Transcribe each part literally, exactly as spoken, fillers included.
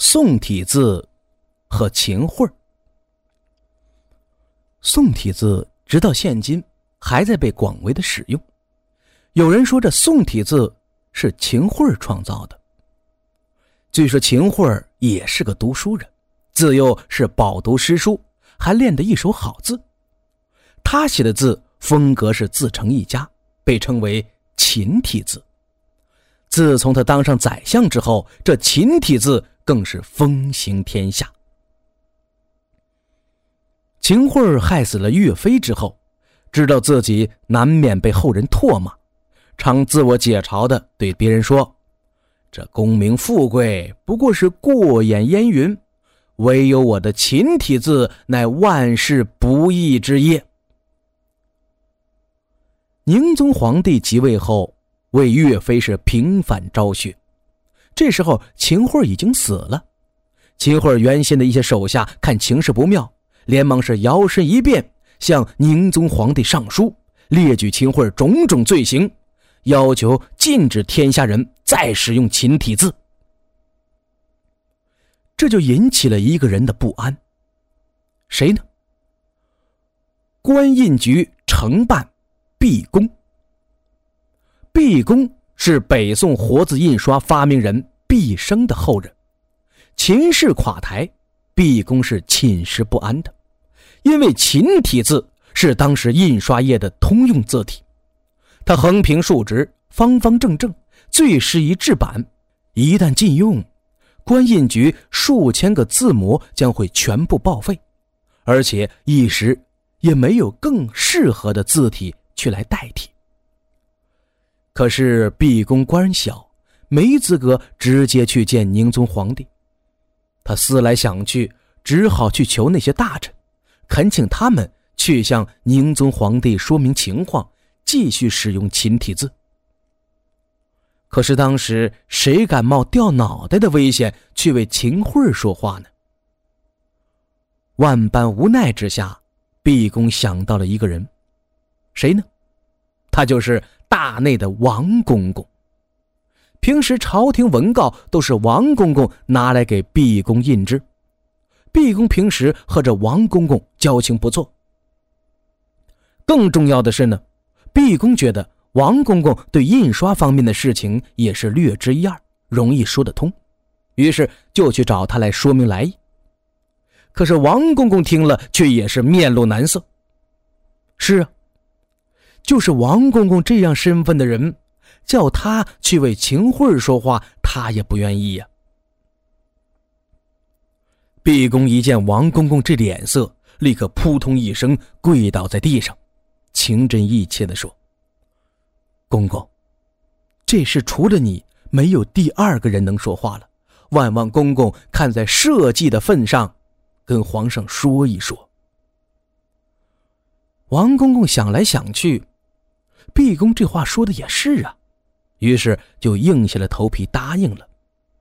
宋体字和秦桧。宋体字直到现今还在被广为的使用。有人说这宋体字是秦桧创造的。据说秦桧也是个读书人，自幼是饱读诗书，还练得一手好字。他写的字风格是自成一家，被称为秦体字。自从他当上宰相之后，这秦体字更是风行天下。秦桧害死了岳飞之后，知道自己难免被后人唾骂，常自我解嘲的对别人说，这功名富贵不过是过眼烟云，唯有我的秦体字乃万世不易之业。宁宗皇帝即位后，为岳飞是平反昭雪。这时候秦桧已经死了，秦桧原先的一些手下看情势不妙，连忙是摇身一变，向宁宗皇帝上书，列举秦桧种种罪行，要求禁止天下人再使用秦体字。这就引起了一个人的不安。谁呢？官印局承办毕公。毕公是北宋活字印刷发明人毕升的后人。秦氏垮台，毕公是寝食不安的，因为秦体字是当时印刷业的通用字体，它横平竖直，方方正正，最适宜制版。一旦禁用，官印局数千个字模将会全部报废，而且一时也没有更适合的字体去来代替。可是毕公官小，没资格直接去见宁宗皇帝。他思来想去，只好去求那些大臣，恳请他们去向宁宗皇帝说明情况，继续使用秦体字。可是当时谁敢冒掉脑袋的危险去为秦桧说话呢？万般无奈之下，毕公想到了一个人。谁呢？他就是大内的王公公。平时朝廷文告都是王公公拿来给毕公印制。毕公平时和这王公公交情不错。更重要的是呢，毕公觉得王公公对印刷方面的事情也是略知一二，容易说得通，于是就去找他来说明来意。可是王公公听了却也是面露难色。是啊，就是王公公这样身份的人，叫他去为秦桧说话，他也不愿意呀。毕公一见王公公这脸色，立刻扑通一声跪倒在地上，情真意切地说，公公，这事除了你，没有第二个人能说话了，万望公公看在社稷的份上，跟皇上说一说。王公公想来想去，毕公这话说的也是啊，于是就硬下了头皮答应了。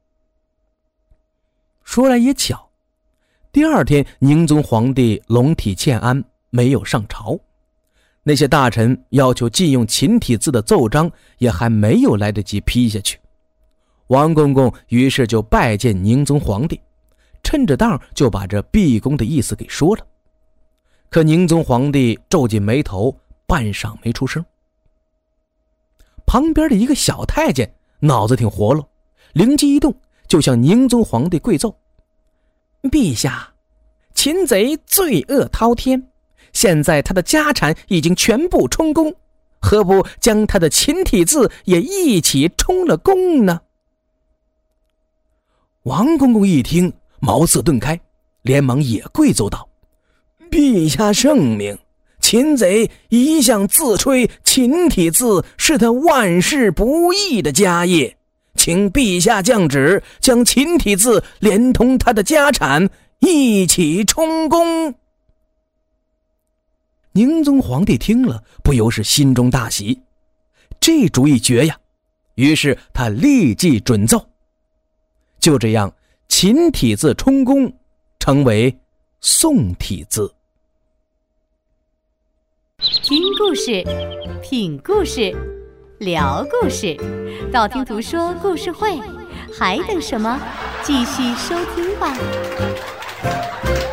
说来也巧，第二天宁宗皇帝龙体欠安，没有上朝，那些大臣要求禁用秦体字的奏章也还没有来得及批下去。王公公于是就拜见宁宗皇帝，趁着当就把这毕公的意思给说了。可宁宗皇帝皱紧眉头，半晌没出声。旁边的一个小太监脑子挺活络，灵机一动，就向宁宗皇帝跪奏，陛下，秦贼罪恶滔天，现在他的家产已经全部充公，何不将他的秦体字也一起充了公呢？王公公一听，茅塞顿开，连忙也跪奏道，陛下圣明，秦贼一向自吹秦体字是他万世不易的家业，请陛下降旨，将秦体字连同他的家产一起充公。宁宗皇帝听了，不由是心中大喜，这主意绝呀！于是他立即准奏。就这样，秦体字充公，成为宋体字。 听故事，品故事，聊故事，道听途说故事会， 还等什么？继续收听吧。